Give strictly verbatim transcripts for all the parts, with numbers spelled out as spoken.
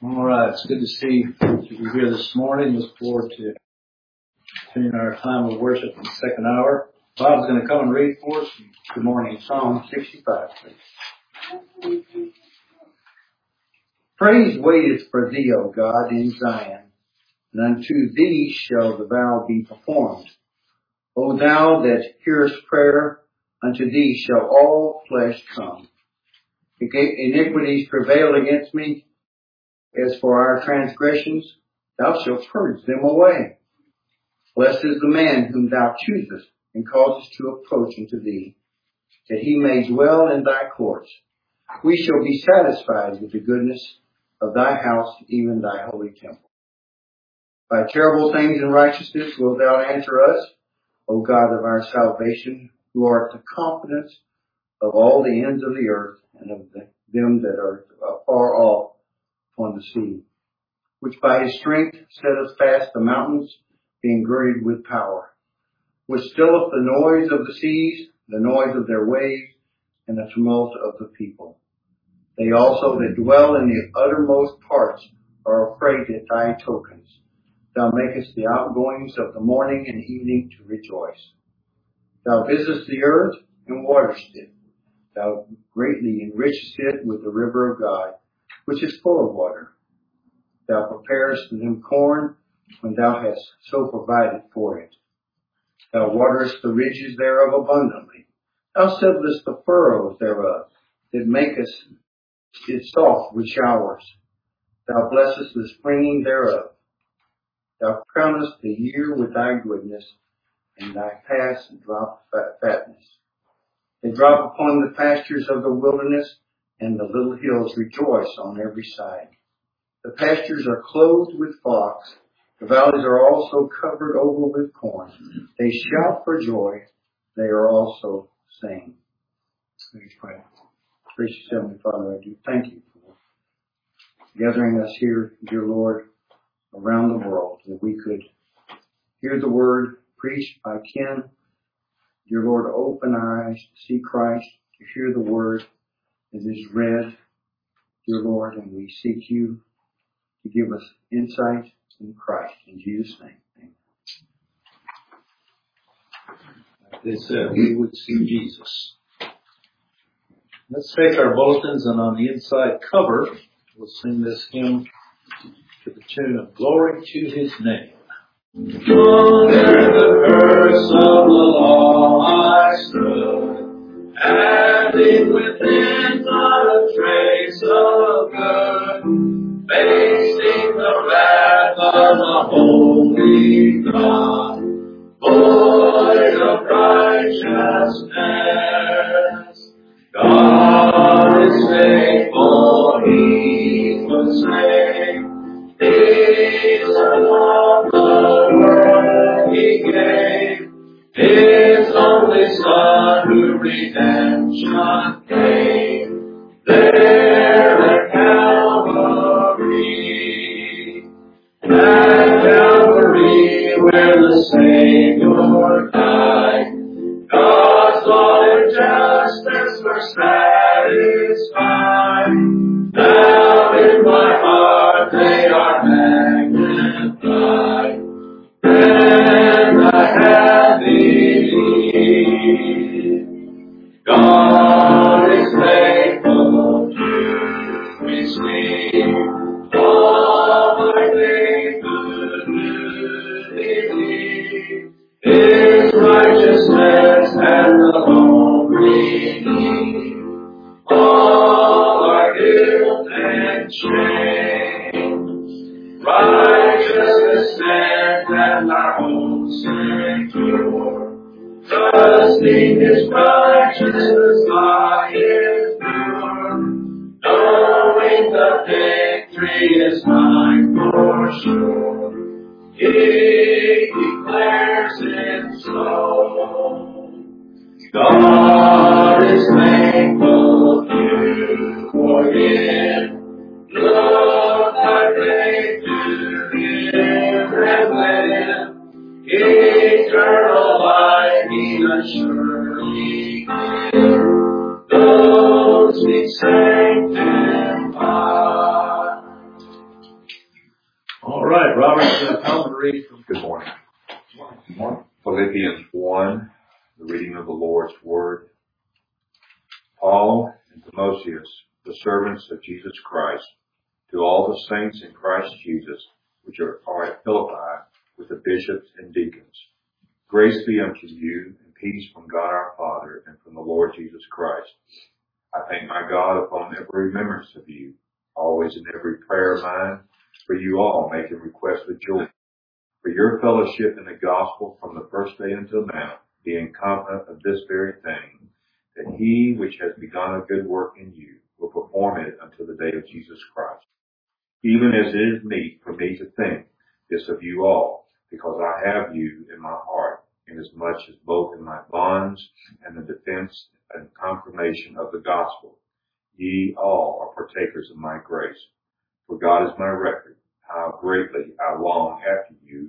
All right, it's good to see you here this morning. Look forward to continuing our time of worship in the second hour. Bob's going to come and read for us. Good morning, Psalm sixty-five, please. Praise waiteth for thee, O God, in Zion, and unto thee shall the vow be performed. O thou that hearest prayer, unto thee shall all flesh come. Iniquities prevail against me. As for our transgressions, thou shalt purge them away. Blessed is the man whom thou choosest and causest to approach unto thee, that he may dwell in thy courts. We shall be satisfied with the goodness of thy house, even thy holy temple. By terrible things and righteousness wilt thou answer us, O God of our salvation, who art the confidence of all the ends of the earth and of the, them that are far off on the sea, which by his strength setteth fast the mountains, being girded with power, which stilleth the noise of the seas, the noise of their waves, and the tumult of the people. They also that dwell in the uttermost parts are afraid at thy tokens. Thou makest the outgoings of the morning and evening to rejoice. Thou visitest the earth and waterest it. Thou greatly enrichest it with the river of God, which is full of water. Thou preparest them corn when thou hast so provided for it. Thou waterest the ridges thereof abundantly. Thou settlest the furrows thereof, that makest it soft with showers. Thou blessest the springing thereof. Thou crownest the year with thy goodness, and thy paths drop fatness. They drop upon the pastures of the wilderness, and the little hills rejoice on every side. The pastures are clothed with flocks. The valleys are also covered over with corn. They shout for joy. They are also sing. Please pray. Gracious Heavenly Father, I do thank you for gathering us here, dear Lord, around the world, that we could hear the word preached by Ken. Dear Lord, open our eyes to see Christ, to hear the word as it is read, dear Lord, and we seek you to give us insight in Christ. In Jesus' name, amen. Like they said, we would see Jesus. Let's take our bulletins, and on the inside cover, we'll sing this hymn to the tune of Glory to His Name. Under the curse of the law I stood, having within not a trace of good, facing the wrath of the holy God, void of righteousness. God is faithful, He will save. These are not the world He gave, His only Son who redemption came, there at Calvary. At Calvary where the Savior died, God's law and justice were satisfied. Now in my heart they are magnified, and I have believed. God is faithful to receive all my faithful to believe. His righteousness and alone redeem all our guilt and shame. Righteousness stands and our hope secure, trusting His righteousness by His pure, knowing the victory is mine for sure. He declares it so. God is faithful to forgive. Look by faith to give and live. Eternal life He does surely give. Those He sanctifies. going to come and read from. Good morning. Good morning. Philippians one, the reading of the Lord's Word. Paul and Timotheus, the servants of Jesus Christ, to all the saints in Christ Jesus, which are, are at Philippi, with the bishops and deacons. Grace be unto you, and peace from God our Father, and from the Lord Jesus Christ. I thank my God upon every remembrance of you, always in every prayer of mine, for you all making request with joy, for your fellowship in the gospel from the first day until now, being confident of this very thing, that he which has begun a good work in you will perform it until the day of Jesus Christ. Even as it is meet for me to think this of you all, because I have you in my heart, inasmuch as both in my bonds and the defense and confirmation of the gospel, ye all are partakers of my grace. For God is my record, how greatly I long after you,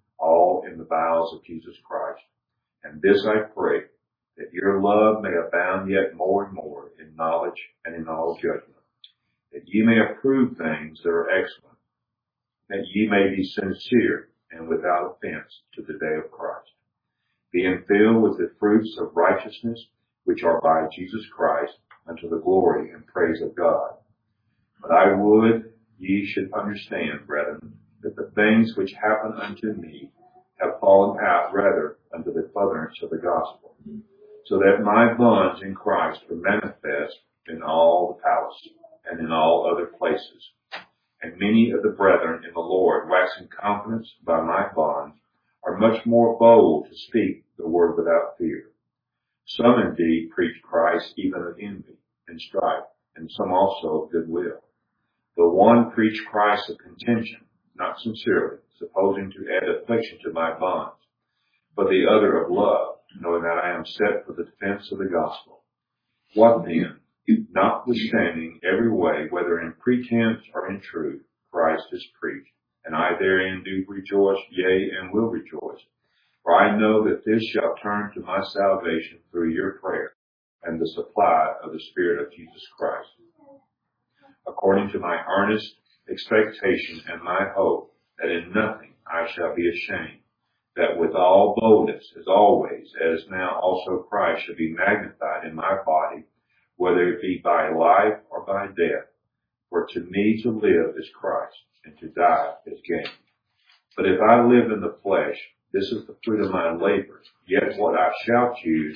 all in the bowels of Jesus Christ. And this I pray, that your love may abound yet more and more in knowledge and in all judgment, that ye may approve things that are excellent, that ye may be sincere and without offense to the day of Christ, being filled with the fruits of righteousness, which are by Jesus Christ, unto the glory and praise of God. But I would ye should understand, brethren, that the things which happen unto me have fallen out rather unto the furtherance of the gospel, so that my bonds in Christ were manifest in all the palace and in all other places. And many of the brethren in the Lord, waxing confidence by my bonds, are much more bold to speak the word without fear. Some indeed preach Christ even of envy and strife, and some also of goodwill. The one preached Christ of contention, not sincerely, supposing to add affliction to my bonds, but the other of love, knowing that I am set for the defense of the gospel. What then? Notwithstanding every way, whether in pretense or in truth, Christ is preached, and I therein do rejoice, yea, and will rejoice. For I know that this shall turn to my salvation through your prayer, and the supply of the Spirit of Jesus Christ, according to my earnest expectation and my hope, that in nothing I shall be ashamed, that with all boldness, as always, as now also Christ shall be magnified in my body, whether it be by life or by death. For to me to live is Christ, and to die is gain. But if I live in the flesh, this is the fruit of my labor. Yet what I shall choose,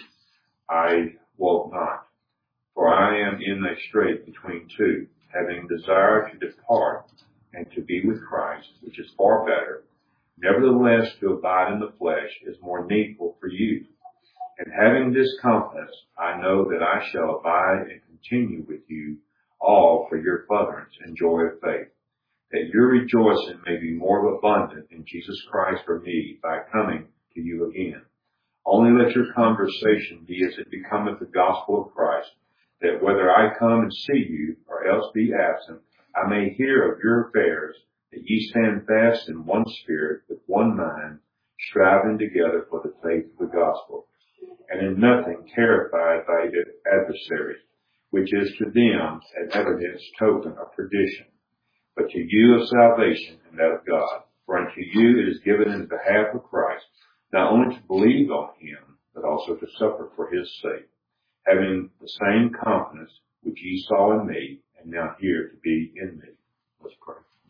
I will not. For I am in a strait between two, having desire to depart and to be with Christ, which is far better. Nevertheless, to abide in the flesh is more needful for you. And having this confidence, I know that I shall abide and continue with you all for your furtherance and joy of faith, that your rejoicing may be more abundant in Jesus Christ for me by coming to you again. Only let your conversation be as it becometh the gospel of Christ, that whether I come and see you or else be absent, I may hear of your affairs, that ye stand fast in one spirit, with one mind, striving together for the faith of the gospel, and in nothing terrified by adversaries, which is to them an evidence token of perdition, but to you of salvation and that of God. For unto you it is given in behalf of Christ, not only to believe on him, but also to suffer for his sake, having the same confidence which ye saw in me, and now hear to be in me. Let's pray.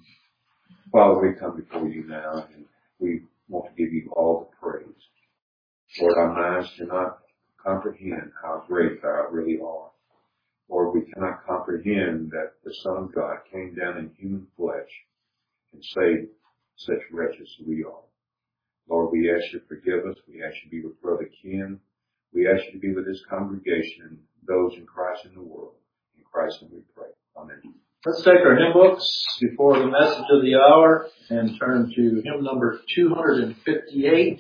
Father, we come before you now, and we want to give you all the praise. Lord, our minds cannot comprehend how great thou really are. Lord, we cannot comprehend that the Son of God came down in human flesh and saved such wretches as we are. Lord, we ask you to forgive us. We ask you to be with Brother Ken. We ask you to be with this congregation and those in Christ in the world. In Christ and we pray. Amen. Let's take our hymn books before the message of the hour and turn to hymn number two fifty-eight.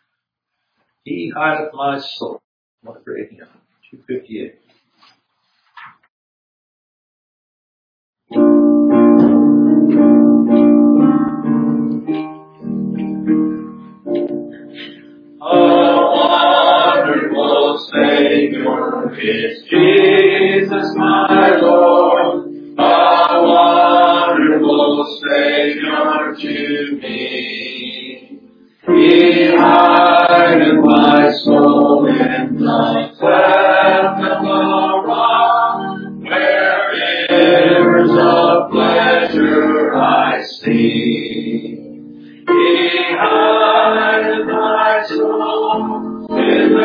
He hideth my soul. What a great hymn. two fifty-eight. Savior is Jesus my Lord, a wonderful Savior to me.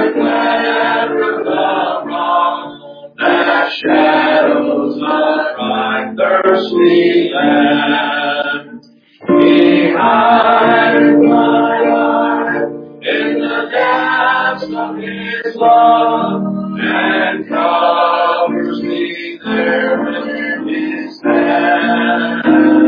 the cleft of the rock that shadows the dry, thirsty land. He hideth my heart in the depths of His love and covers me there with His hand.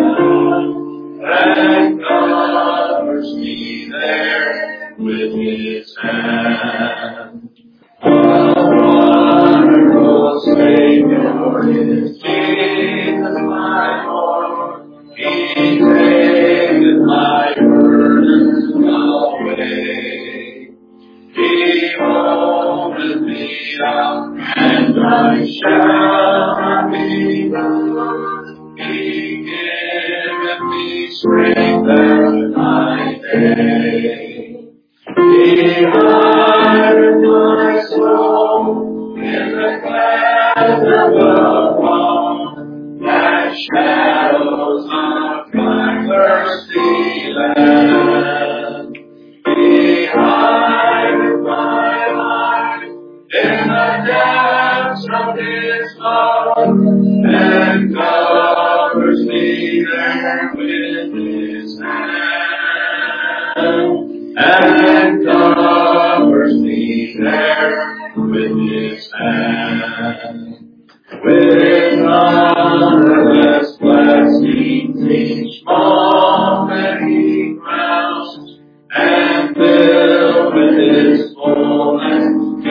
And covers me there with His hand. A wonderful Savior is Jesus my Lord. He taketh my burdens away. He holdeth me up, and I shall not be moved. He giveth me strength every my day. He hideth my soul in the cleft of the rock that shadows of my thirsty land. He hideth my life in the depths of His love and covers me there with His hand. And covers me there with His hand. With numberless blessings each moment He crowns, and filled with His fullness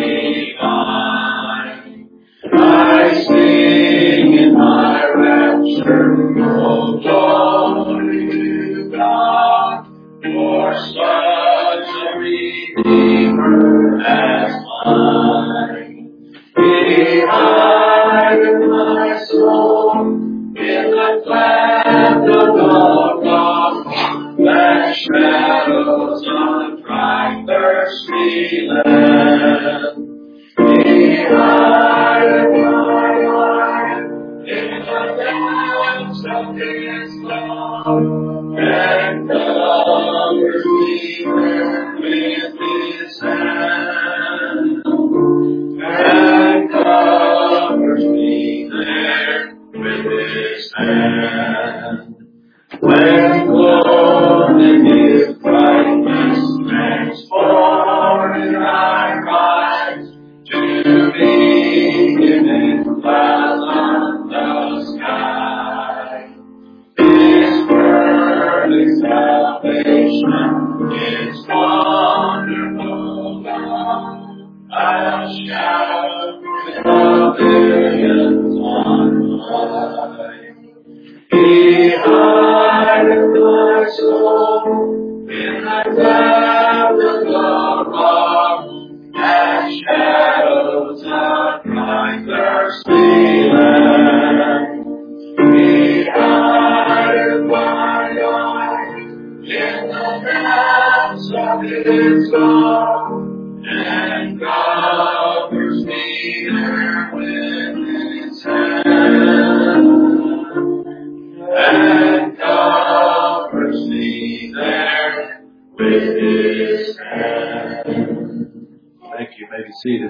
divine. I sing in my rapture, oh glory to God, for such a Redeemer as mine. He hideth my soul in the cleft of the rock that shadows a dry, thirsty land. He hideth my life in the depths of His love and covers me there with His hand. And covers me there with His hand. When clothed in His brightness, transformed I rise to meet Him in clouds on the sky. His perfect salvation is wonderful love. I'll shout with the millions on high. He hideth my soul in the cleft of the rock that shadows of my thirsty land. He hideth my life in the depths of His love and covers me there with His hand. And covers me there with His hand. Thank you. You may be seated.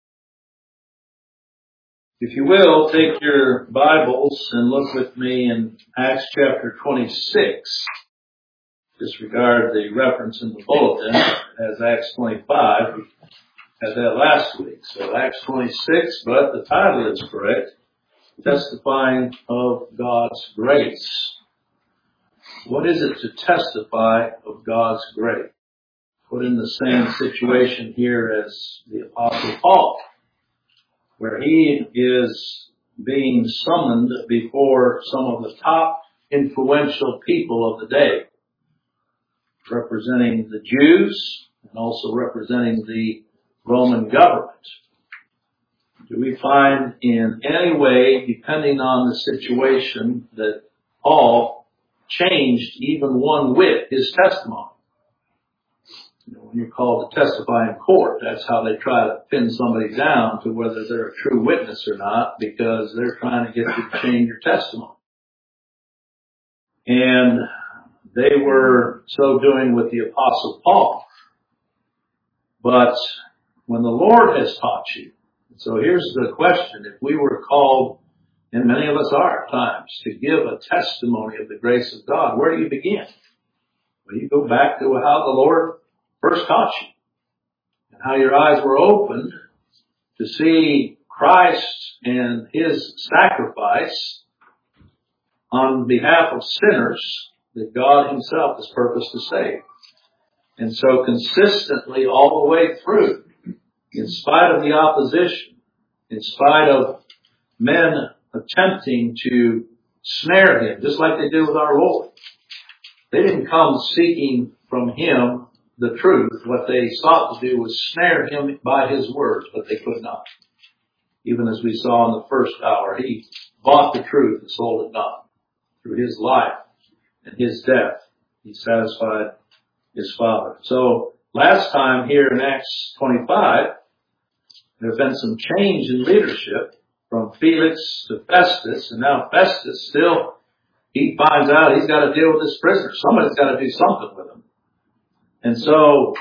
If you will, take your Bibles and look with me in Acts chapter twenty-six. Disregard the reference in the bulletin as Acts twenty-five. We had that last week. So Acts twenty-six, but the title is correct. Testifying of God's grace. What is it to testify of God's grace? Put in the same situation here as the Apostle Paul, where he is being summoned before some of the top influential people of the day, representing the Jews and also representing the Roman government. Do we find in any way, depending on the situation, that Paul changed even one whit his testimony? You know, when you're called to testify in court, that's how they try to pin somebody down to whether they're a true witness or not, because they're trying to get you to change your testimony. And they were so doing with the Apostle Paul. But when the Lord has taught you. So here's the question. If we were called, and many of us are at times, to give a testimony of the grace of God, where do you begin? Well, you go back to how the Lord first taught you, and how your eyes were opened to see Christ and His sacrifice on behalf of sinners that God Himself has purposed to save. And so consistently all the way through, in spite of the opposition, in spite of men attempting to snare Him, just like they did with our Lord. They didn't come seeking from Him the truth. What they sought to do was snare Him by His words, but they could not. Even as we saw in the first hour, He bought the truth and sold it not. Through His life and His death, He satisfied His Father. So last time here in Acts twenty-five, there have been some change in leadership from Felix to Festus, and now Festus still, he finds out he's got to deal with this prisoner. Somebody's got to do something with him. And so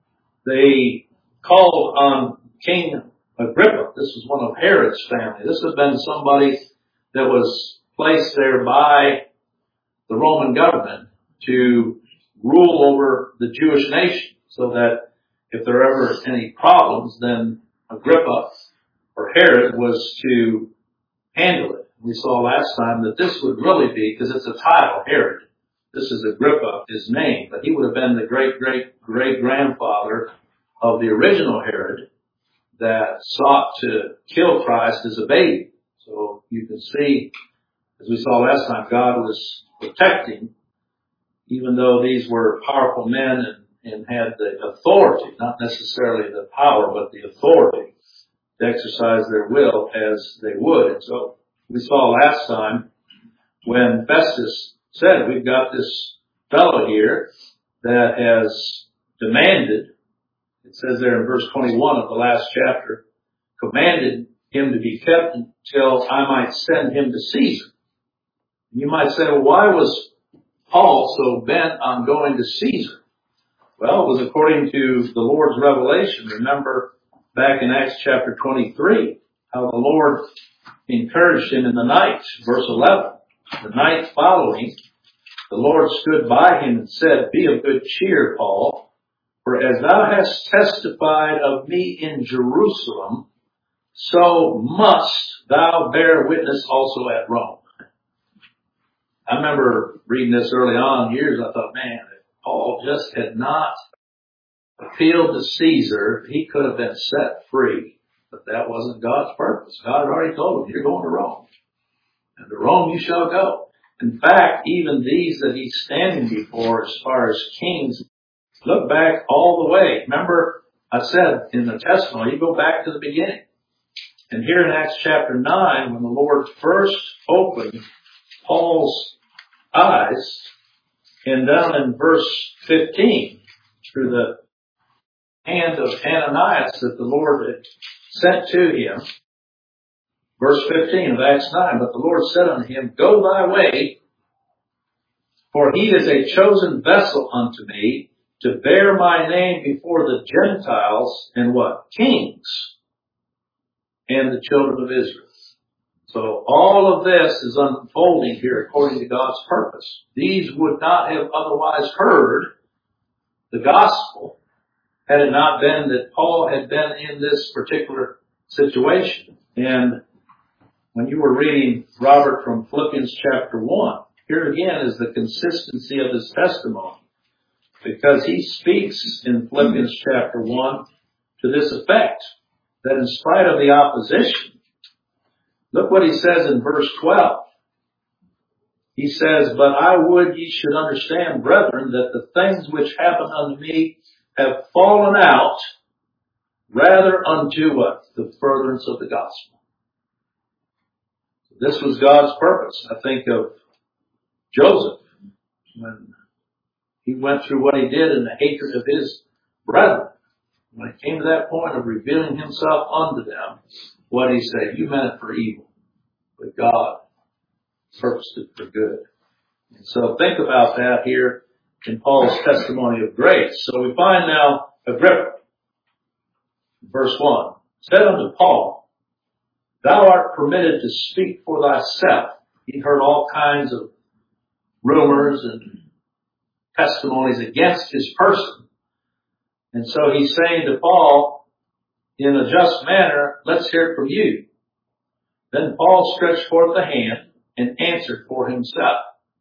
they called on King Agrippa. This was one of Herod's family. This had been somebody that was placed there by the Roman government to rule over the Jewish nation, so that if there were ever any problems, then Agrippa or Herod was to handle it. We saw last time that this would really be, because it's a title, Herod. This is Agrippa, his name, but he would have been the great, great, great grandfather of the original Herod that sought to kill Christ as a baby. So you can see, as we saw last time, God was protecting, even though these were powerful men and, and had the authority, not necessarily the power, but the authority to exercise their will as they would. And so we saw last time when Festus said, we've got this fellow here that has demanded, it says there in verse twenty-one of the last chapter, commanded him to be kept until I might send him to Caesar. You might say, well, why was Paul so bent on going to Caesar? Well, it was according to the Lord's revelation. Remember back in Acts chapter twenty-three, how the Lord encouraged him in the night. Verse eleven, the night following, the Lord stood by him and said, be of good cheer, Paul, for as thou hast testified of me in Jerusalem, so must thou bear witness also at Rome. I remember reading this early on years. I thought, man, if Paul just had not appealed to Caesar, he could have been set free. But that wasn't God's purpose. God had already told him, you're going to Rome. And to Rome you shall go. In fact, even these that he's standing before as far as kings, look back all the way. Remember, I said in the testimony, you go back to the beginning. And here in Acts chapter nine, when the Lord first opened Paul's eyes, and down in verse fifteen, through the hand of Ananias that the Lord had sent to him, verse fifteen of Acts nine, but the Lord said unto him, go thy way, for he is a chosen vessel unto me to bear my name before the Gentiles and what? Kings and the children of Israel. So all of this is unfolding here according to God's purpose. These would not have otherwise heard the gospel had it not been that Paul had been in this particular situation. And when you were reading, Robert, from Philippians chapter one, here again is the consistency of his testimony. Because he speaks in Philippians chapter one to this effect, that in spite of the opposition, look what he says in verse twelve. He says, but I would ye should understand, brethren, that the things which happened unto me have fallen out rather unto what? The furtherance of the gospel. This was God's purpose. I think of Joseph when he went through what he did in the hatred of his brethren. When it came to that point of revealing himself unto them, what did he say? You meant it for evil, but God purposed it for good. And so think about that here in Paul's testimony of grace. So we find now Agrippa. Verse one, said unto Paul, thou art permitted to speak for thyself. He heard all kinds of rumors and testimonies against his person. And so he's saying to Paul, in a just manner, let's hear it from you. Then Paul stretched forth the hand and answered for himself.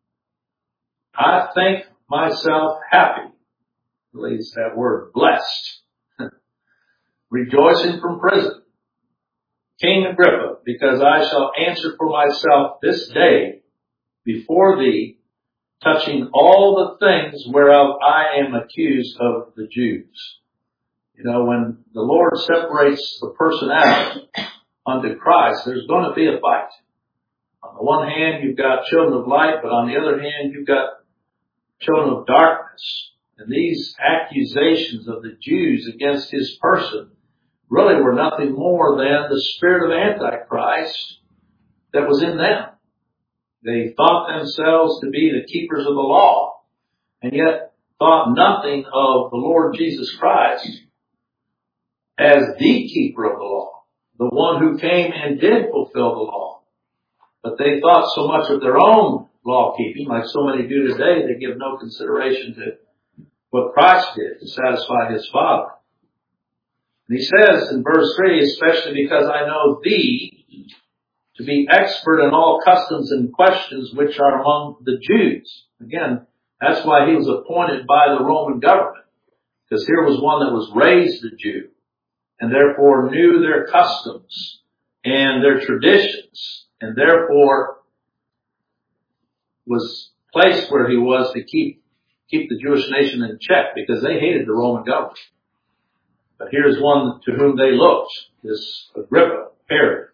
I think myself happy. Relates that word, blessed. Rejoicing from prison. King Agrippa, because I shall answer for myself this day before thee, touching all the things whereof I am accused of the Jews. You know, when the Lord separates the person out unto Christ, there's going to be a fight. On the one hand, you've got children of light, but on the other hand, you've got children of darkness. And these accusations of the Jews against his person really were nothing more than the spirit of Antichrist that was in them. They thought themselves to be the keepers of the law, and yet thought nothing of the Lord Jesus Christ as the keeper of the law, the one who came and did fulfill the law. But they thought so much of their own law keeping, like so many do today, they give no consideration to what Christ did to satisfy his Father. And he says in verse three, especially because I know thee to be expert in all customs and questions which are among the Jews. Again, that's why he was appointed by the Roman government, because here was one that was raised a Jew and therefore knew their customs and their traditions, and therefore was placed where he was to keep keep the Jewish nation in check, because they hated the Roman government. But here's one to whom they looked, this Agrippa, Herod.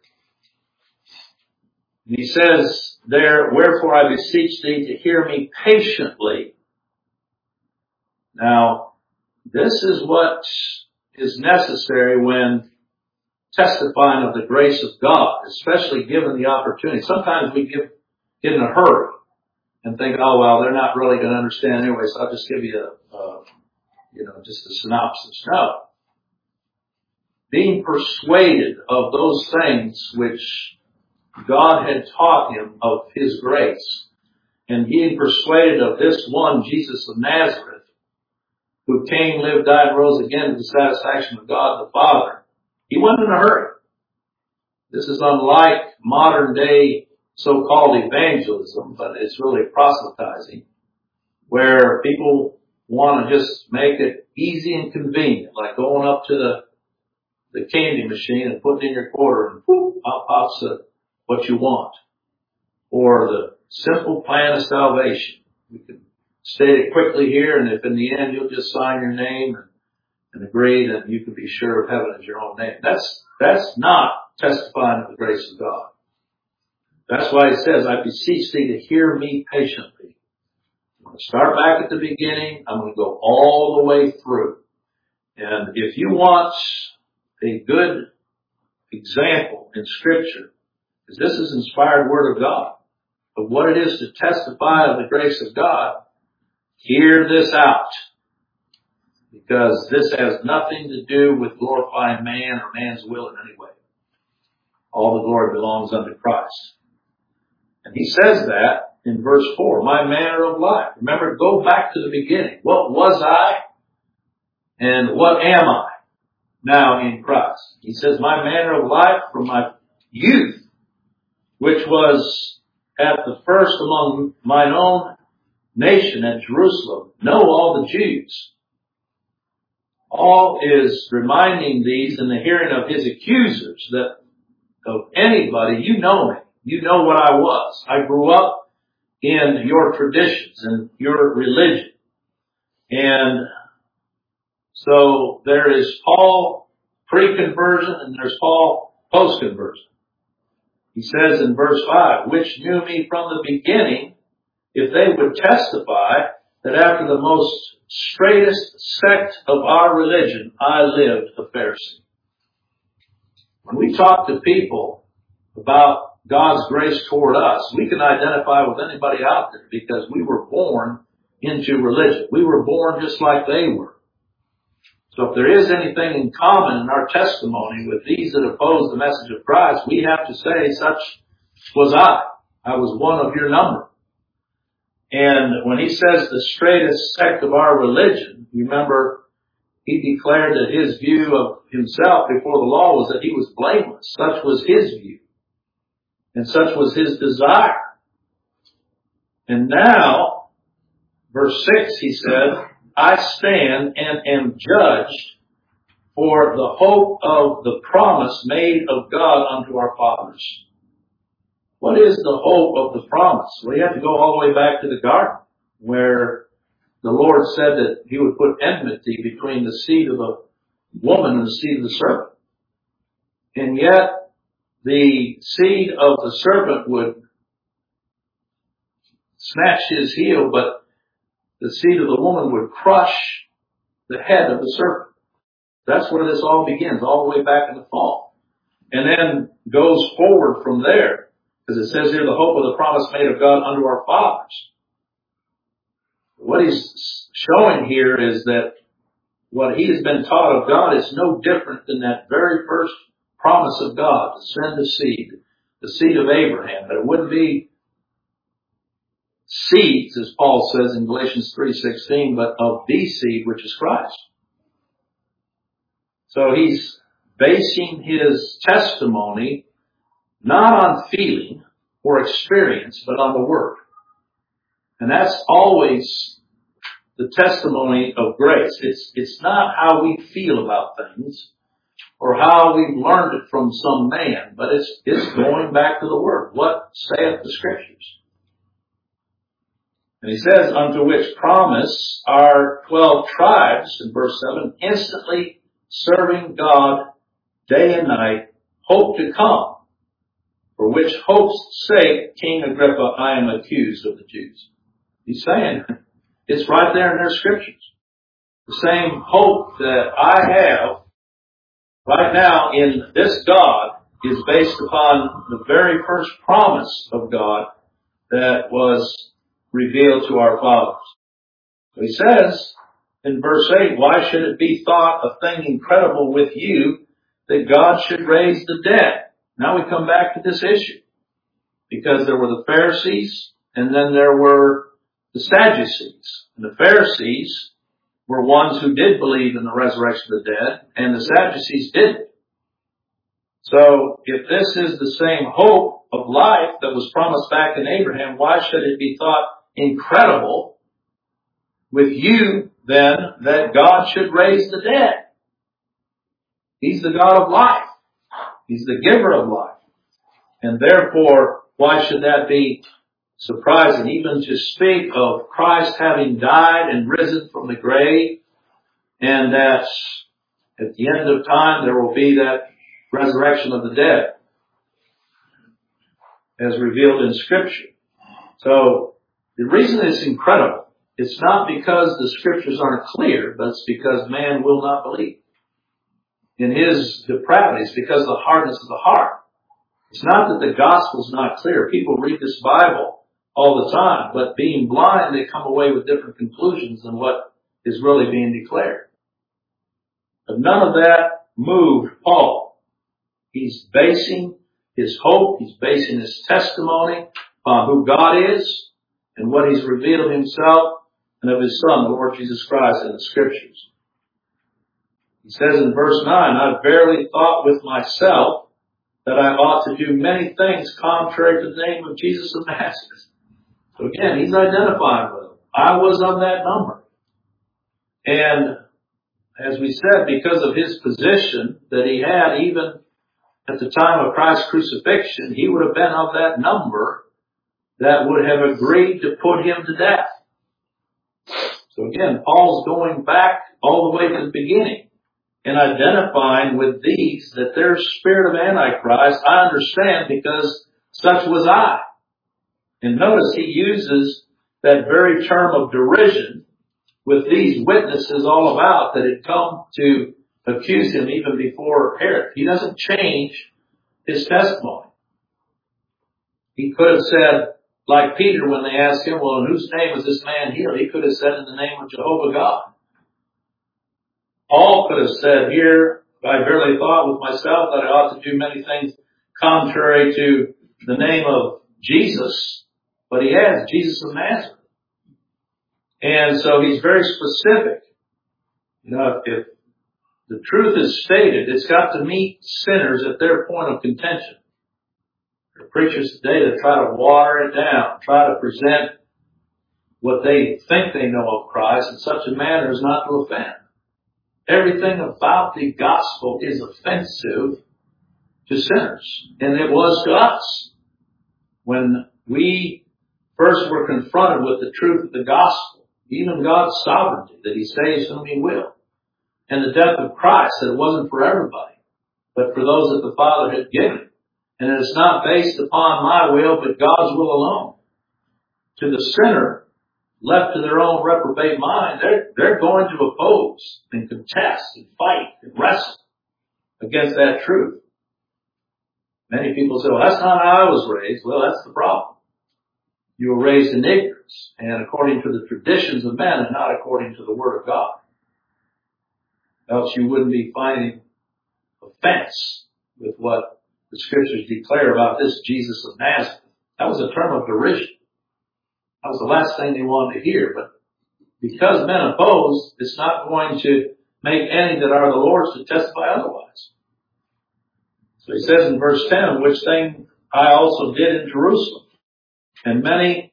And he says there, wherefore I beseech thee to hear me patiently. Now, this is what is necessary when testifying of the grace of God, especially given the opportunity. Sometimes we give, get in a hurry and think, oh, well, they're not really going to understand anyway, so I'll just give you a, a you know, just a synopsis. No. Being persuaded of those things which God had taught him of his grace, and being persuaded of this one, Jesus of Nazareth, who came, lived, died, rose again to the satisfaction of God the Father, he wasn't in a hurry. This is unlike modern day so-called evangelism, but it's really proselytizing, where people want to just make it easy and convenient, like going up to the the candy machine and putting in your quarter and whoop, out pops the, what you want. Or the simple plan of salvation. We can state it quickly here, and if in the end you'll just sign your name and, and agree, then you can be sure of heaven as your own name. That's, that's not testifying of the grace of God. That's why it says, I beseech thee to hear me patiently. I'm going to start back at the beginning. I'm going to go all the way through. And if you want a good example in Scripture, because this is inspired Word of God, of what it is to testify of the grace of God, hear this out. Because this has nothing to do with glorifying man or man's will in any way. All the glory belongs unto Christ. And he says that in verse four, my manner of life. Remember, go back to the beginning. What was I? And what am I now in Christ? He says, my manner of life from my youth, which was at the first among mine own nation at Jerusalem, know all the Jews. All is reminding these in the hearing of his accusers that of anybody, you know me. You know what I was. I grew up in your traditions and your religion. And so there is Paul pre-conversion and there's Paul post-conversion. He says in verse five, which knew me from the beginning, if they would testify that after the most straightest sect of our religion, I lived a Pharisee. When we talk to people about God's grace toward us, we can identify with anybody out there because we were born into religion. We were born just like they were. So if there is anything in common in our testimony with these that oppose the message of Christ, we have to say, such was I. I was one of your number. And when he says the straightest sect of our religion, you remember he declared that his view of himself before the law was that he was blameless. Such was his view. And such was his desire. And now, verse six, he said, I stand and am judged for the hope of the promise made of God unto our fathers. What is the hope of the promise? Well, you have to go all the way back to the garden, where the Lord said that he would put enmity between the seed of the woman and the seed of the serpent. And yet, the seed of the serpent would snatch his heel, but the seed of the woman would crush the head of the serpent. That's where this all begins, all the way back in the fall. And then goes forward from there. Because it says here, the hope of the promise made of God unto our fathers. What he's showing here is that what he has been taught of God is no different than that very first promise of God to send a seed, the seed of Abraham. But it wouldn't be seeds, as Paul says in Galatians three sixteen, but of the seed, which is Christ. So he's basing his testimony not on feeling or experience, but on the Word. And that's always the testimony of grace. It's, it's not how we feel about things or how we've learned it from some man, but it's, it's going back to the Word. What saith the Scriptures? And he says, unto which promise our twelve tribes, in verse seven, instantly serving God day and night, hope to come. For which hope's sake, King Agrippa, I am accused of the Jews. He's saying, it's right there in their scriptures. The same hope that I have right now in this God is based upon the very first promise of God that was revealed to our fathers. So he says in verse eight, why should it be thought a thing incredible with you that God should raise the dead? Now we come back to this issue, because there were the Pharisees and then there were the Sadducees. And the Pharisees were ones who did believe in the resurrection of the dead, and the Sadducees didn't. So if this is the same hope of life that was promised back in Abraham, why should it be thought incredible with you then that God should raise the dead? He's the God of life. He's the giver of life. And therefore, why should that be surprising? Even to speak of Christ having died and risen from the grave, and that at the end of time there will be that resurrection of the dead, as revealed in Scripture. So, the reason it's incredible, it's not because the Scriptures aren't clear, but it's because man will not believe. In his depravity, it's because of the hardness of the heart. It's not that the gospel's not clear. People read this Bible all the time, but being blind, they come away with different conclusions than what is really being declared. But none of that moved Paul. He's basing his hope, he's basing his testimony upon who God is and what he's revealed of himself and of his Son, the Lord Jesus Christ, in the Scriptures. He says in verse nine, I verily thought with myself that I ought to do many things contrary to the name of Jesus of Nazareth. So again, he's identifying with them. I was of that number. And as we said, because of his position that he had even at the time of Christ's crucifixion, he would have been of that number that would have agreed to put him to death. So again, Paul's going back all the way to the beginning and identifying with these that their spirit of Antichrist, I understand because such was I. And notice he uses that very term of derision with these witnesses all about that had come to accuse him even before Herod. He doesn't change his testimony. He could have said, like Peter when they asked him, well, in whose name was this man healed? He could have said in the name of Jehovah God. Paul could have said here, I verily thought with myself that I ought to do many things contrary to the name of Jesus, but he has Jesus of Nazareth. And so he's very specific. You know, if the truth is stated, it's got to meet sinners at their point of contention. There are preachers today that try to water it down, try to present what they think they know of Christ in such a manner as not to offend. Everything about the gospel is offensive to sinners. And it was to us. When we first were confronted with the truth of the gospel, even God's sovereignty, that he saves whom he will, and the death of Christ, that it wasn't for everybody, but for those that the Father had given. And it's not based upon my will, but God's will alone. To the sinner, left to their own reprobate mind, they're, they're going to oppose and contest and fight and wrestle against that truth. Many people say, well, that's not how I was raised. Well, that's the problem. You were raised in ignorance and according to the traditions of men and not according to the Word of God. Else you wouldn't be finding offense with what the Scriptures declare about this Jesus of Nazareth. That was a term of derision. That was the last thing they wanted to hear. But because men oppose, it's not going to make any that are the Lord's to testify otherwise. So he says in verse ten, which thing I also did in Jerusalem. And many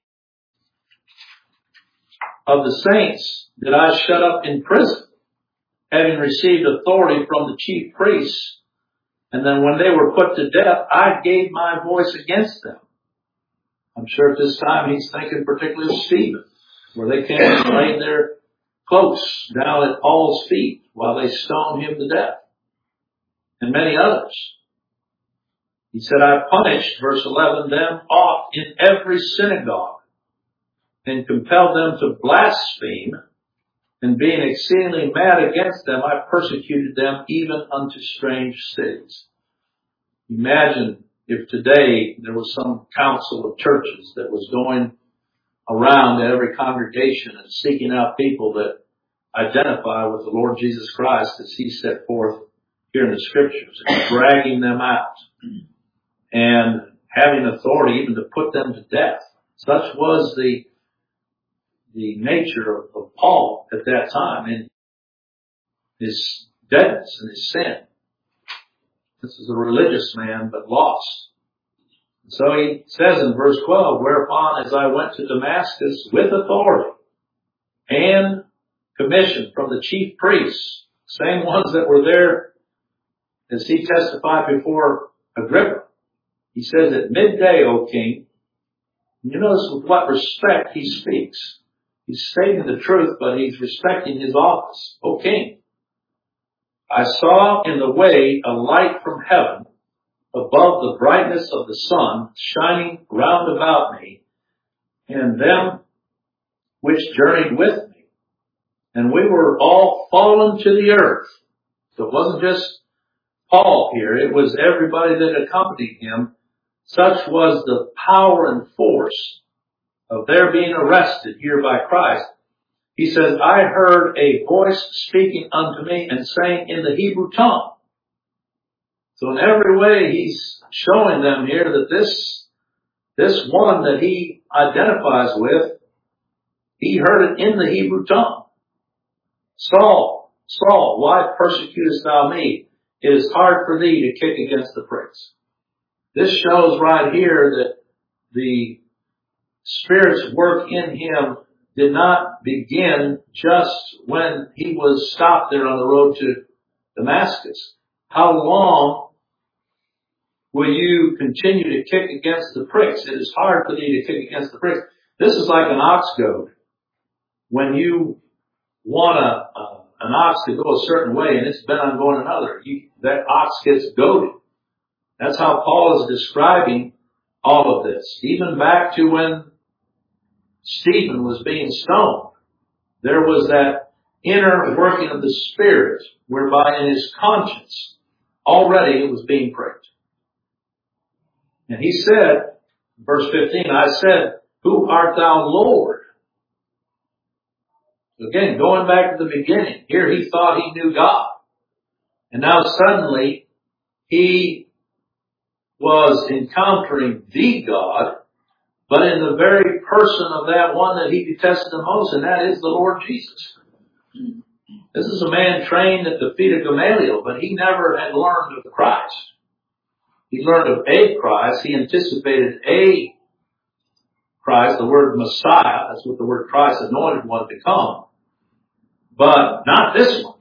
of the saints did I shut up in prison, having received authority from the chief priests. And then when they were put to death, I gave my voice against them. I'm sure at this time he's thinking particularly of Stephen, where they came and laid their cloaks down at Paul's feet while they stoned him to death. And many others. He said, I punished, verse eleven, them oft in every synagogue and compelled them to blaspheme. And being exceedingly mad against them, I persecuted them even unto strange cities. Imagine if today there was some council of churches that was going around to every congregation and seeking out people that identify with the Lord Jesus Christ as he set forth here in the Scriptures, and dragging them out and having authority even to put them to death. Such was the the nature of, of Paul at that time in his deadness and his sin. This is a religious man, but lost. So he says in verse twelve, whereupon as I went to Damascus with authority and commission from the chief priests, same ones that were there as he testified before Agrippa, he says at midday, O king, you notice with what respect he speaks. He's stating the truth, but he's respecting his office. O king, I saw in the way a light from heaven above the brightness of the sun shining round about me and them which journeyed with me. And we were all fallen to the earth. So it wasn't just Paul here. It was everybody that accompanied him. Such was the power and force of their being arrested here by Christ. He says, I heard a voice speaking unto me and saying in the Hebrew tongue. So in every way, he's showing them here that this, this one that he identifies with, he heard it in the Hebrew tongue. Saul, Saul, why persecutest thou me? It is hard for thee to kick against the pricks. This shows right here that the Spirit's work in him did not begin just when he was stopped there on the road to Damascus. How long will you continue to kick against the pricks? It is hard for thee to kick against the pricks. This is like an ox goad. When you want a, uh, an ox to go a certain way and it's bent on going another, you, that ox gets goaded. That's how Paul is describing all of this. Even back to when Stephen was being stoned, there was that inner working of the Spirit whereby in his conscience already it was being pricked. And he said, verse fifteen, I said, who art thou, Lord? So again, going back to the beginning, here he thought he knew God. And now suddenly he was encountering the God, but in the very person of that one that he detested the most, and that is the Lord Jesus. This is a man trained at the feet of Gamaliel, but he never had learned of Christ. He learned of a Christ. He anticipated a Christ, the word Messiah. That's what the word Christ, anointed one, to come. But not this one.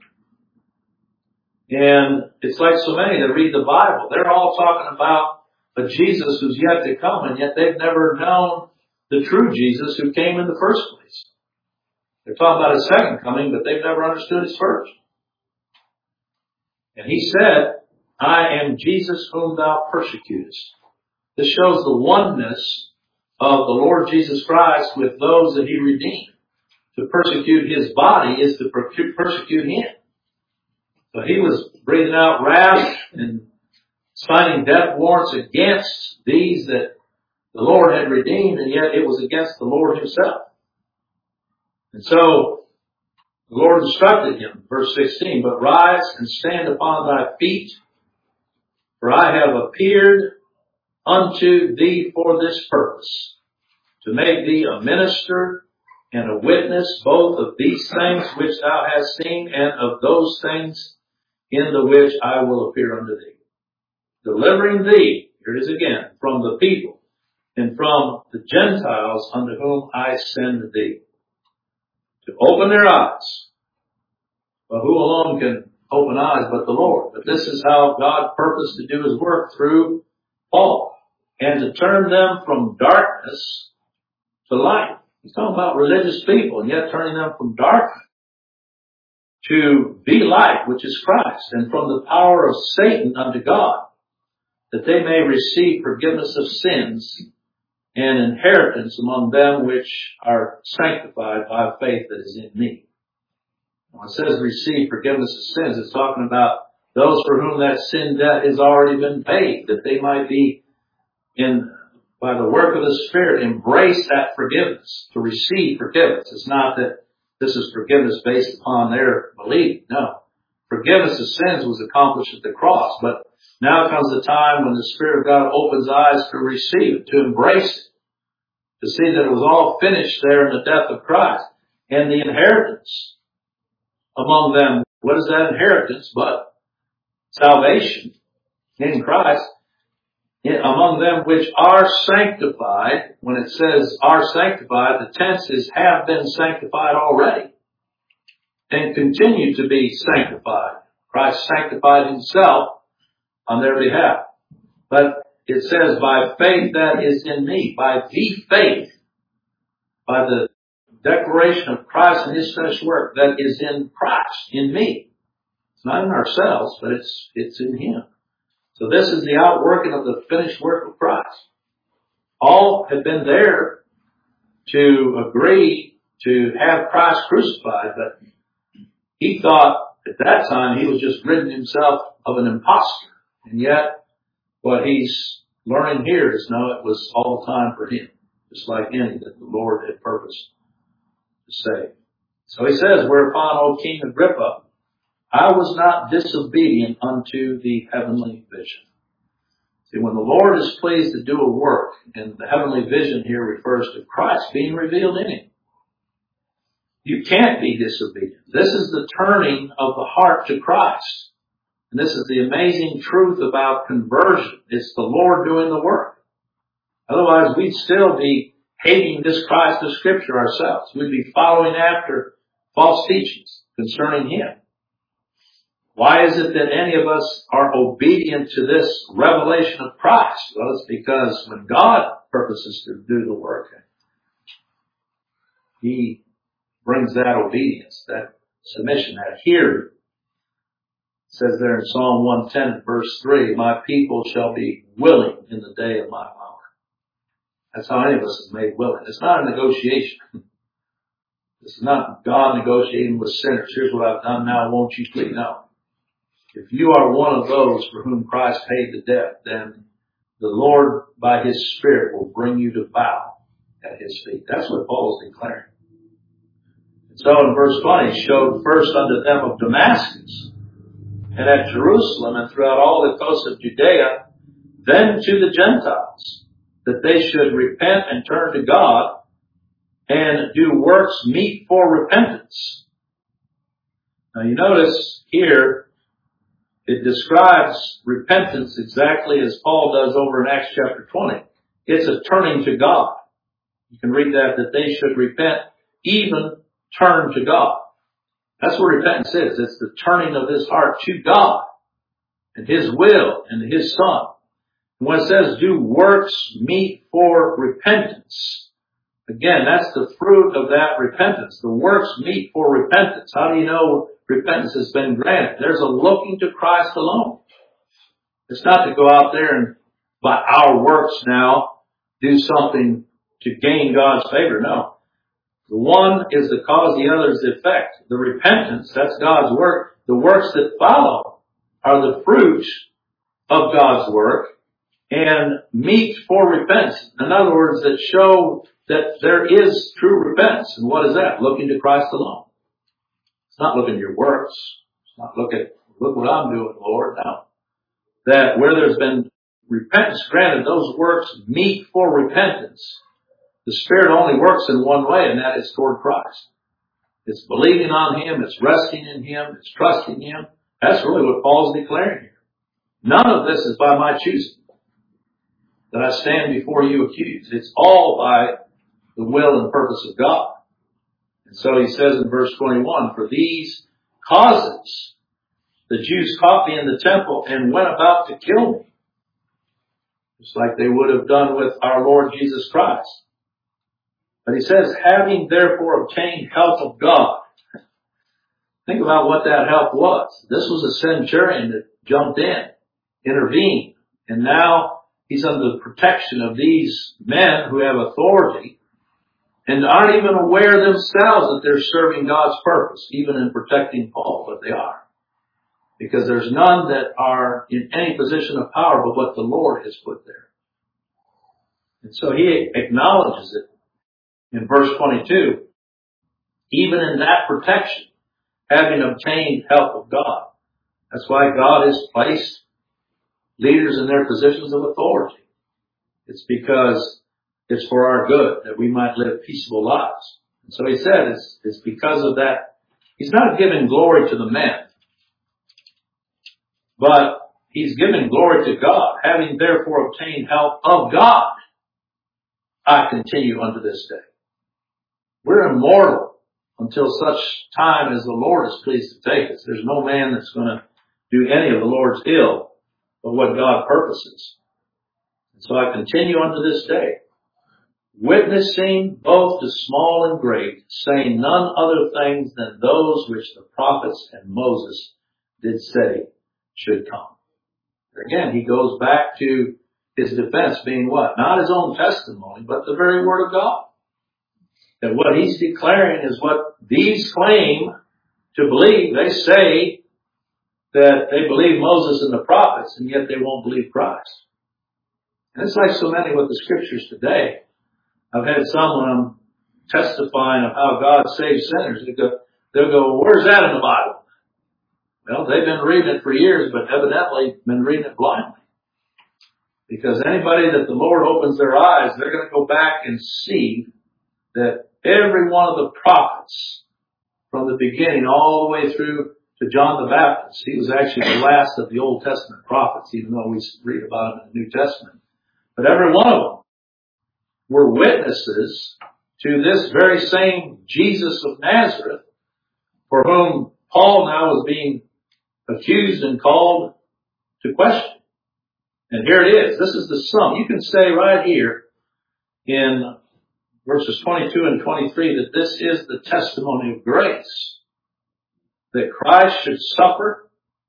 And it's like so many that read the Bible. They're all talking about a Jesus who's yet to come, and yet they've never known the true Jesus who came in the first place. They're talking about his second coming, but they've never understood his first. And he said, I am Jesus whom thou persecutest. This shows the oneness of the Lord Jesus Christ with those that he redeemed. To persecute his body is to persecute him. So he was breathing out wrath and signing death warrants against these that the Lord had redeemed, and yet it was against the Lord himself. And so the Lord instructed him, verse sixteen, but rise and stand upon thy feet, for I have appeared unto thee for this purpose, to make thee a minister and a witness both of these things which thou hast seen, and of those things in the which I will appear unto thee, delivering thee, here it is again, from the people and from the Gentiles unto whom I send thee, to open their eyes. But who alone can open eyes but the Lord? But this is how God purposed to do his work through Paul, and to turn them from darkness to light. He's talking about religious people, and yet turning them from darkness to be light, which is Christ, and from the power of Satan unto God, that they may receive forgiveness of sins and inheritance among them which are sanctified by faith that is in me. When it says receive forgiveness of sins, it's talking about those for whom that sin debt has already been paid, that they might be in, by the work of the Spirit, embrace that forgiveness, to receive forgiveness. It's not that this is forgiveness based upon their belief. No. Forgiveness of sins was accomplished at the cross, but now comes the time when the Spirit of God opens eyes to receive it, to embrace it, to see that it was all finished there in the death of Christ. And the inheritance among them, what is that inheritance but salvation in Christ? Among them which are sanctified, when it says are sanctified, the tense is have been sanctified already and continue to be sanctified. Christ sanctified himself on their behalf. But it says by faith that is in me, by the faith, by the declaration of Christ and his finished work that is in Christ, in me. It's not in ourselves, but it's, it's in him. So this is the outworking of the finished work of Christ. All had been there to agree to have Christ crucified, but he thought at that time he was just ridding himself of an impostor. And yet, what he's learning here is no, it was all the time for him, just like any that the Lord had purposed to save. So he says, whereupon, O King Agrippa, I was not disobedient unto the heavenly vision. See, when the Lord is pleased to do a work, and the heavenly vision here refers to Christ being revealed in him, you can't be disobedient. This is the turning of the heart to Christ. And this is the amazing truth about conversion. It's the Lord doing the work. Otherwise, we'd still be hating this Christ of Scripture ourselves. We'd be following after false teachings concerning him. Why is it that any of us are obedient to this revelation of Christ? Well, it's because when God purposes to do the work, he brings that obedience, that submission, that hearing. It says there in Psalm one ten, verse three, my people shall be willing in the day of my power. That's how any of us is made willing. It's not a negotiation. This is not God negotiating with sinners. Here's what I've done, now won't you please? No. If you are one of those for whom Christ paid the debt, then the Lord, by his Spirit, will bring you to bow at his feet. That's what Paul is declaring. So in verse twenty, showed first unto them of Damascus, and at Jerusalem, and throughout all the coasts of Judea, then to the Gentiles, that they should repent and turn to God, and do works meet for repentance. Now you notice here, it describes repentance exactly as Paul does over in Acts chapter twenty. It's a turning to God. You can read that, that they should repent, even turn to God. That's what repentance is. It's the turning of his heart to God and his will and to his Son. And when it says do works meet for repentance, again, that's the fruit of that repentance. The works meet for repentance. How do you know repentance has been granted? There's a looking to Christ alone. It's not to go out there and by our works now do something to gain God's favor. No. The one is the cause, the other is the effect. The repentance, that's God's work. The works that follow are the fruit of God's work and meet for repentance. In other words, that show that there is true repentance. And what is that? Looking to Christ alone. It's not looking at your works. It's not look at, look what I'm doing, Lord. No. That where there's been repentance granted, those works meet for repentance. The Spirit only works in one way, and that is toward Christ. It's believing on Him, it's resting in Him, it's trusting Him. That's really what Paul's declaring here. None of this is by my choosing, that I stand before you accused. It's all by the will and purpose of God. And so he says in verse twenty-one, for these causes the Jews caught me in the temple and went about to kill me, just like they would have done with our Lord Jesus Christ. But he says, having therefore obtained help of God. Think about what that help was. This was a centurion that jumped in, intervened, and now he's under the protection of these men who have authority and aren't even aware themselves that they're serving God's purpose, even in protecting Paul, but they are. Because there's none that are in any position of power but what the Lord has put there. And so he acknowledges it. In verse twenty-two, even in that protection, having obtained help of God. That's why God has placed leaders in their positions of authority. It's because it's for our good, that we might live peaceable lives. And so he said it's, it's because of that. He's not giving glory to the men, but he's giving glory to God. Having therefore obtained help of God, I continue unto this day. We're immortal until such time as the Lord is pleased to take us. There's no man that's going to do any of the Lord's ill but what God purposes. And so I continue unto this day, witnessing both to small and great, saying none other things than those which the prophets and Moses did say should come. Again, he goes back to his defense being what? Not his own testimony, but the very word of God. That what he's declaring is what these claim to believe. They say that they believe Moses and the prophets, and yet they won't believe Christ. And it's like so many with the scriptures today. I've had some when I'm testifying of how God saves sinners, they go, they'll go, well, where's that in the Bible? Well, they've been reading it for years, but evidently been reading it blindly. Because anybody that the Lord opens their eyes, they're going to go back and see that every one of the prophets, from the beginning all the way through to John the Baptist, he was actually the last of the Old Testament prophets, even though we read about him in the New Testament. But every one of them were witnesses to this very same Jesus of Nazareth, for whom Paul now was being accused and called to question. And here it is. This is the sum. You can say right here in verses twenty-two and twenty-three that this is the testimony of grace. That Christ should suffer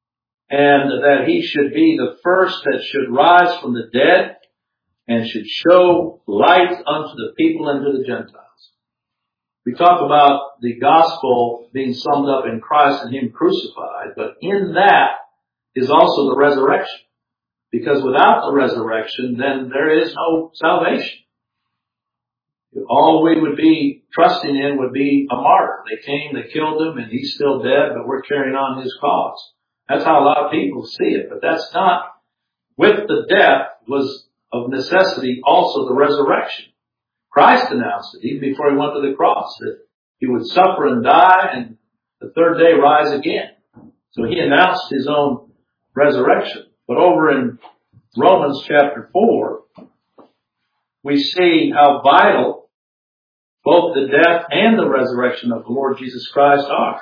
and that he should be the first that should rise from the dead and should show light unto the people and to the Gentiles. We talk about the gospel being summed up in Christ and him crucified, but in that is also the resurrection. Because without the resurrection, then there is no salvation. All we would be trusting in would be a martyr. They came, they killed him, and he's still dead, but we're carrying on his cause. That's how a lot of people see it. But that's not, with the death was of necessity also the resurrection. Christ announced it even before he went to the cross, that he would suffer and die and the third day rise again. So he announced his own resurrection. But over in Romans chapter four, we see how vital both the death and the resurrection of the Lord Jesus Christ are.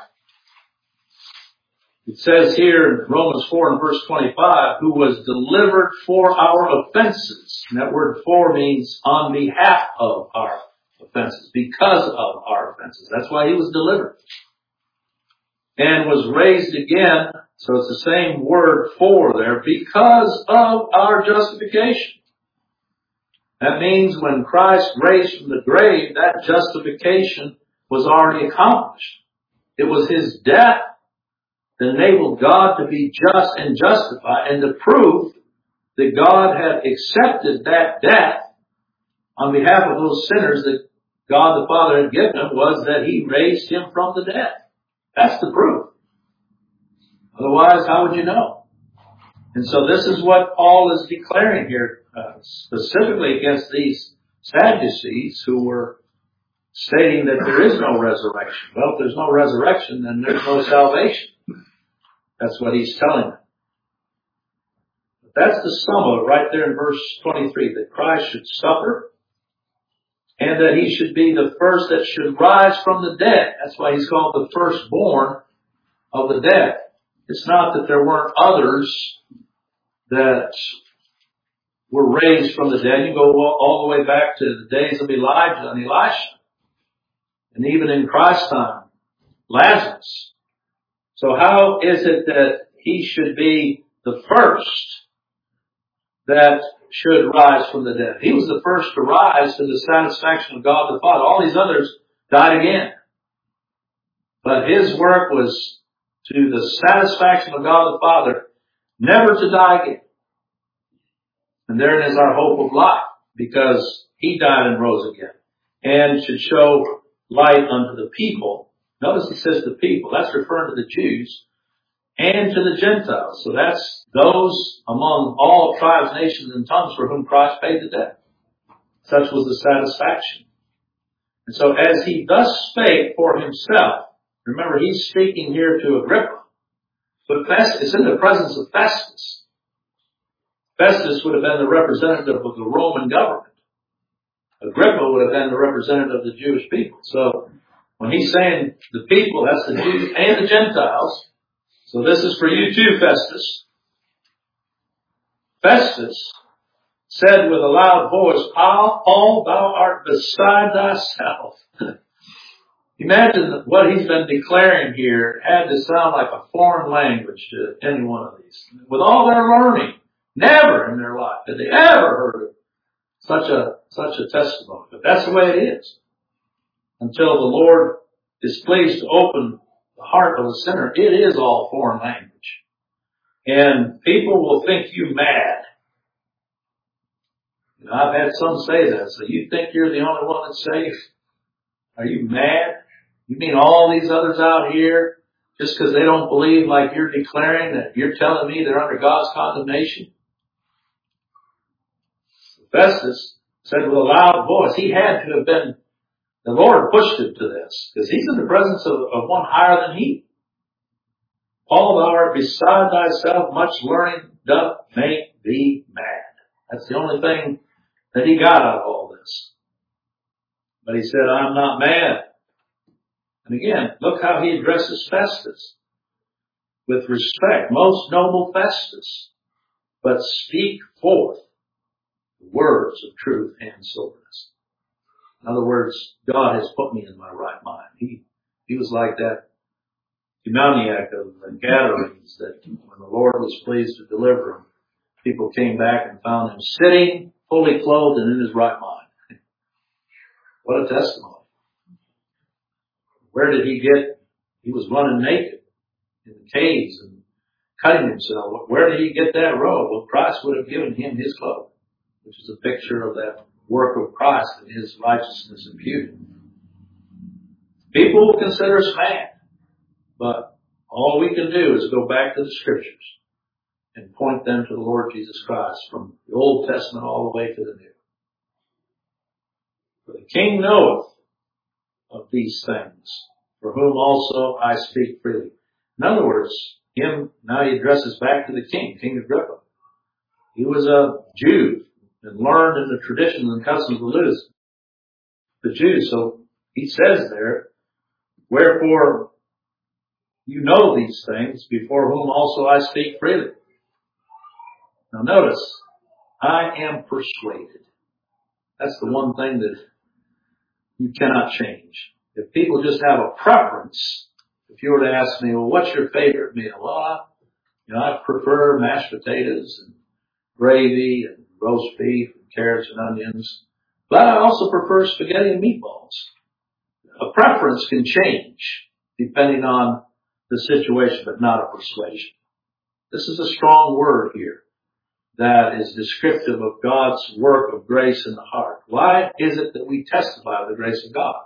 It says here in Romans four and verse twenty-five, who was delivered for our offenses. And that word for means on behalf of our offenses, because of our offenses. That's why he was delivered. And was raised again, so it's the same word for there, because of our justification. That means when Christ raised from the grave, that justification was already accomplished. It was his death that enabled God to be just and justify, and to prove that God had accepted that death on behalf of those sinners that God the Father had given him, was that he raised him from the dead. That's the proof. Otherwise, how would you know? And so this is what Paul is declaring here, uh, specifically against these Sadducees who were stating that there is no resurrection. Well, if there's no resurrection, then there's no salvation. That's what he's telling them. But that's the sum of it right there in verse twenty-three, that Christ should suffer and that he should be the first that should rise from the dead. That's why he's called the firstborn of the dead. It's not that there weren't others that were raised from the dead. You go all the way back to the days of Elijah and Elisha. And even in Christ's time, Lazarus. So how is it that he should be the first that should rise from the dead? He was the first to rise to the satisfaction of God the Father. All these others died again. But his work was to the satisfaction of God the Father, never to die again. And therein is our hope of life, because he died and rose again, and should show light unto the people. Notice he says the people. That's referring to the Jews and to the Gentiles. So that's those among all tribes, nations, and tongues for whom Christ paid the debt. Such was the satisfaction. And so as he thus spake for himself, remember he's speaking here to Agrippa, but Festus, it's in the presence of Festus. Festus would have been the representative of the Roman government. Agrippa would have been the representative of the Jewish people. So when he's saying the people, that's the Jews and the Gentiles. So this is for you too, Festus. Festus said with a loud voice, Paul, thou art beside thyself. Imagine what he's been declaring here had to sound like a foreign language to any one of these. With all their learning, never in their life had they ever heard of such a, such a testimony. But that's the way it is. Until the Lord is pleased to open the heart of a sinner, it is all foreign language. And people will think you mad. You know, I've had some say that. So you think you're the only one that's safe? Are you mad? You mean all these others out here, just because they don't believe like you're declaring, that you're telling me they're under God's condemnation? Festus said with a loud voice, he had to have been, the Lord pushed him to this, because he's in the presence of, of one higher than he. Paul, thou art beside thyself, much learning doth make thee mad. That's the only thing that he got out of all this. But he said, I'm not mad. And again, look how he addresses Festus. With respect, most noble Festus, but speak forth the words of truth and soberness. In other words, God has put me in my right mind. He, he was like that demoniac of the Gadarenes, that when the Lord was pleased to deliver him, people came back and found him sitting, fully clothed and in his right mind. What a testimony. Where did he get? He was running naked in the caves and cutting himself. Where did he get that robe? Well, Christ would have given him his clothes, which is a picture of that work of Christ and His righteousness imputed. People will consider us mad, but all we can do is go back to the Scriptures and point them to the Lord Jesus Christ from the Old Testament all the way to the New. For the King knoweth of these things, for whom also I speak freely. In other words, him, now he addresses back to the king, King Agrippa. He was a Jew and learned in the traditions and customs of the Jews. So he says there, wherefore you know these things, before whom also I speak freely. Now notice, I am persuaded. That's the one thing that you cannot change. If people just have a preference, if you were to ask me, well, what's your favorite meal? Well, I, you know, I prefer mashed potatoes and gravy and roast beef and carrots and onions. But I also prefer spaghetti and meatballs. A preference can change depending on the situation, but not a persuasion. This is a strong word here that is descriptive of God's work of grace in the heart. Why is it that we testify of the grace of God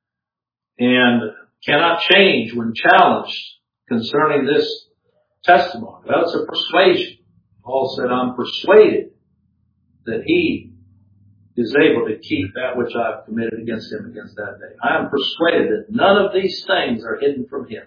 and cannot change when challenged concerning this testimony? Well, it's a persuasion. Paul said, I'm persuaded that He is able to keep that which I've committed against Him against that day. I am persuaded that none of these things are hidden from Him.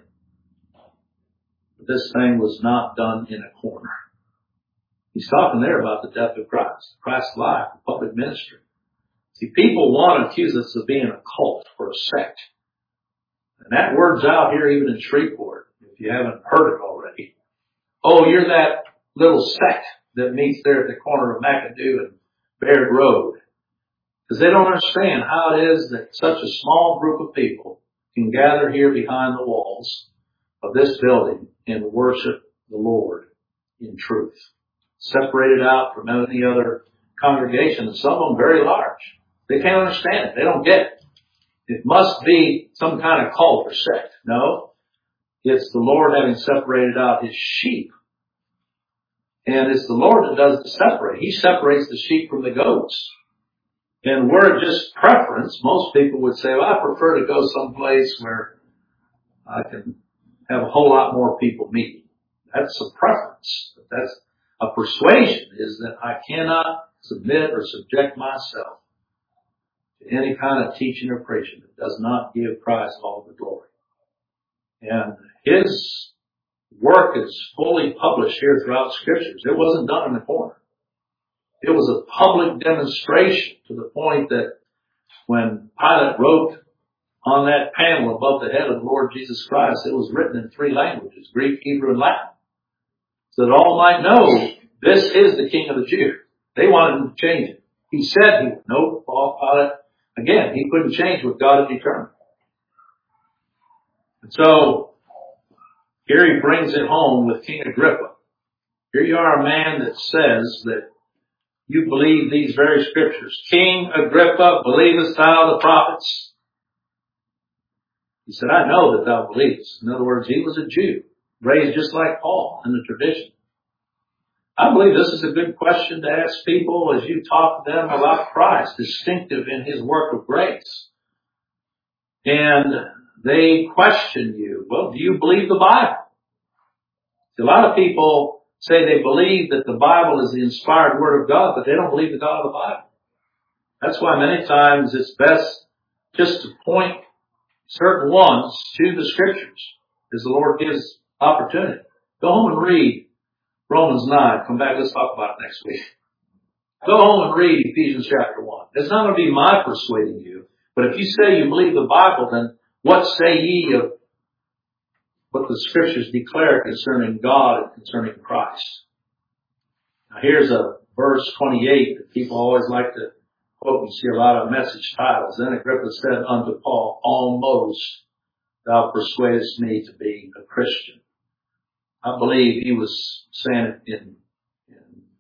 But this thing was not done in a corner. He's talking there about the death of Christ, Christ's life, the public ministry. See, people want to accuse us of being a cult or a sect. And that word's out here even in Shreveport, if you haven't heard it already. Oh, you're that little sect that meets there at the corner of McAdoo and Baird Road. Because they don't understand how it is that such a small group of people can gather here behind the walls of this building and worship the Lord in truth. Separated out from any other congregation, and some of them very large. They can't understand it. They don't get it. It must be some kind of cult or sect. No. It's the Lord having separated out His sheep. And it's the Lord that does the separate. He separates the sheep from the goats. And we're just preference. Most people would say, well, I prefer to go someplace where I can have a whole lot more people meet. That's a preference. But that's a persuasion is that I cannot submit or subject myself to any kind of teaching or preaching that does not give Christ all the glory. And His work is fully published here throughout Scriptures. It wasn't done in the corner. It was a public demonstration to the point that when Pilate wrote on that panel above the head of the Lord Jesus Christ, it was written in three languages, Greek, Hebrew, and Latin, so that all might know this is the King of the Jews. They wanted him to change it. He said he would. No, Paul Pilate, again, he couldn't change what God had determined. And so, here he brings it home with King Agrippa. Here you are, a man that says that you believe these very Scriptures. King Agrippa, believest thou the prophets? He said, I know that thou believest. In other words, he was a Jew, raised just like Paul in the tradition. I believe this is a good question to ask people as you talk to them about Christ, distinctive in His work of grace. And they question you, well, do you believe the Bible? A lot of people say they believe that the Bible is the inspired Word of God, but they don't believe the God of the Bible. That's why many times it's best just to point certain ones to the Scriptures as the Lord gives opportunity. Go home and read Romans nine. Come back, let's talk about it next week. Go home and read Ephesians chapter one. It's not going to be my persuading you, but if you say you believe the Bible, then what say ye of what the Scriptures declare concerning God and concerning Christ? Now here's a verse twenty-eight that people always like to quote. You see a lot of message titles. Then Agrippa said unto Paul, almost thou persuadest me to be a Christian. I believe he was saying it in, in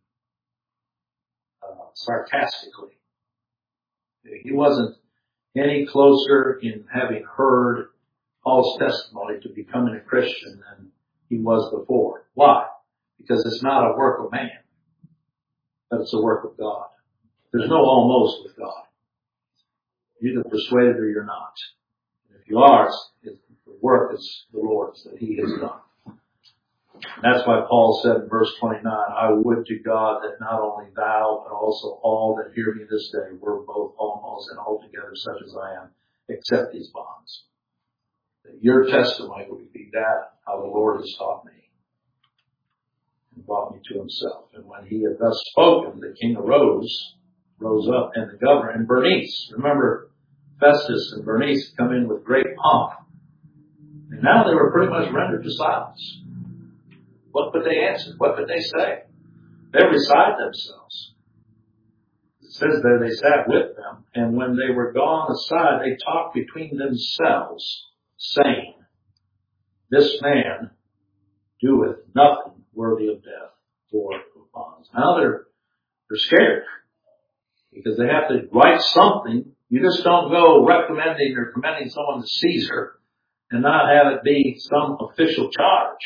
uh, sarcastically. He wasn't any closer in having heard Paul's testimony to becoming a Christian than he was before. Why? Because it's not a work of man, but it's a work of God. There's no almost with God. You're either persuaded or you're not. And if you are, it's, the work is the Lord's that He has done. And that's why Paul said in verse twenty-nine, I would to God that not only thou, but also all that hear me this day were both almost and altogether such as I am, except these bonds. That your testimony would be that how the Lord has taught me and brought me to Himself. And when he had thus spoken, the king arose, rose up, and the governor, and Bernice, remember Festus and Bernice come in with great pomp. And now they were pretty much rendered to silence. What could they answer? What could they say? They're beside themselves. It says there they sat with them, and when they were gone aside, they talked between themselves, saying, this man doeth nothing worthy of death or of bonds. Now they're, they're scared because they have to write something. You just don't go recommending or commending someone to Caesar and not have it be some official charge.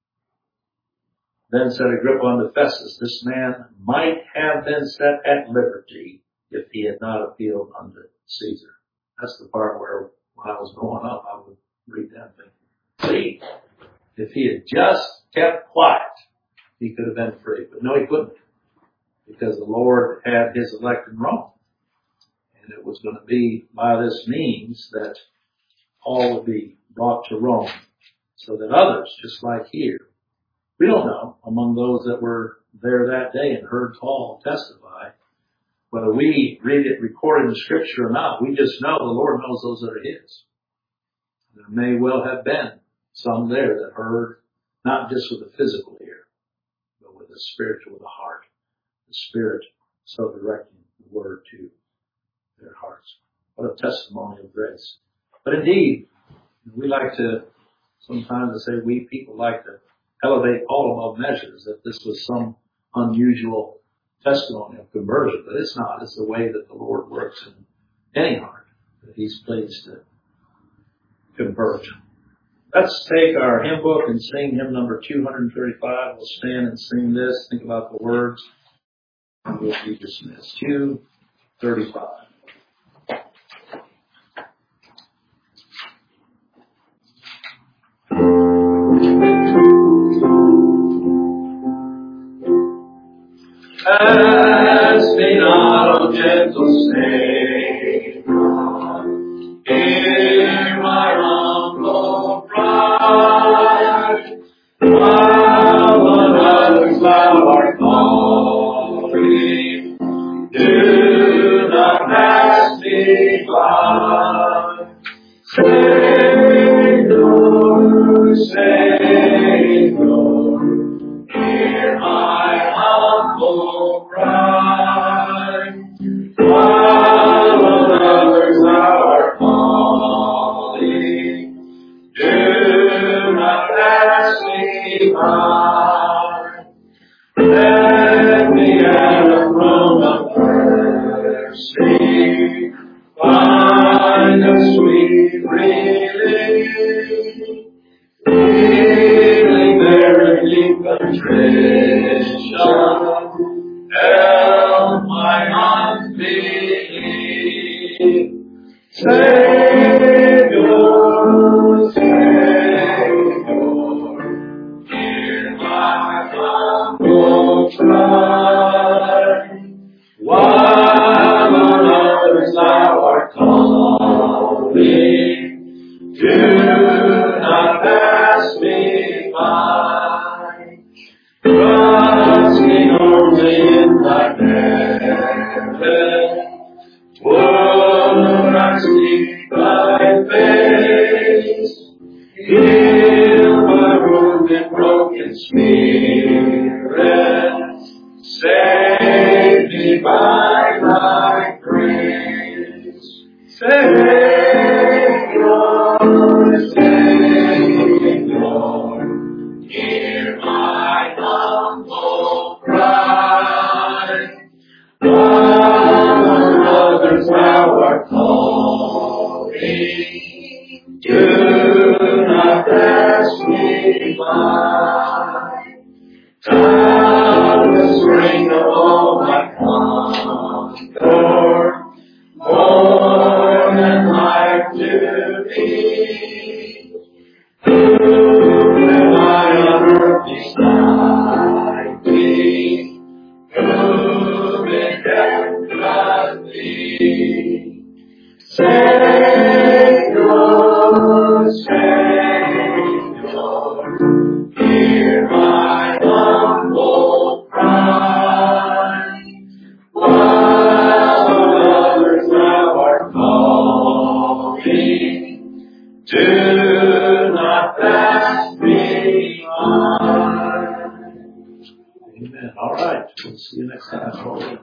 Then said Agrippa unto Festus, this man might have been set at liberty if he had not appealed unto Caesar. That's the part where when I was growing up, I would read that and think, see, if he had just kept quiet, he could have been free. But no, he couldn't, because the Lord had His elect in Rome. And it was going to be by this means that Paul would be brought to Rome, so that others, just like here, we don't know, among those that were there that day and heard Paul testify, whether we read it recorded in Scripture or not. We just know the Lord knows those that are His. There may well have been some there that heard, not just with the physical ear, but with the spiritual, with the heart. The Spirit so directing the Word to their hearts. What a testimony of grace. But indeed, we like to, sometimes I say we people like to elevate Paul above measures, that this was some unusual testimony of conversion. But it's not. It's the way that the Lord works in any heart, that He's pleased to convert. Let's take our hymn book and sing hymn number two thirty-five. We'll stand and sing this. Think about the words. And we'll be dismissed. two thirty-five. Ask me not, O gentle Savior, hear my humble cry, while on others thou art calling, do not pass me by. Savior, Savior, hear my humble cry, while on others thou art calling, do not pass me by. Let me at the throne of mercy find a sweet relief, feeling there in deep contrition, help my unbelief. Savior, Savior, hear my humble cry, while on others thou art calling, do not pass me by. Trusting only in thy merit, would I seek thy face, heal my wounded, broken spirit, save me by thy grace. Savior, Savior, hear my humble cry, while on others thou art calling, do not pass me by. Thou the spring of all my comfort, Savior, Savior, hear my humble cry. While others thou art calling, do not pass me by. Amen. All right. We'll see you next time.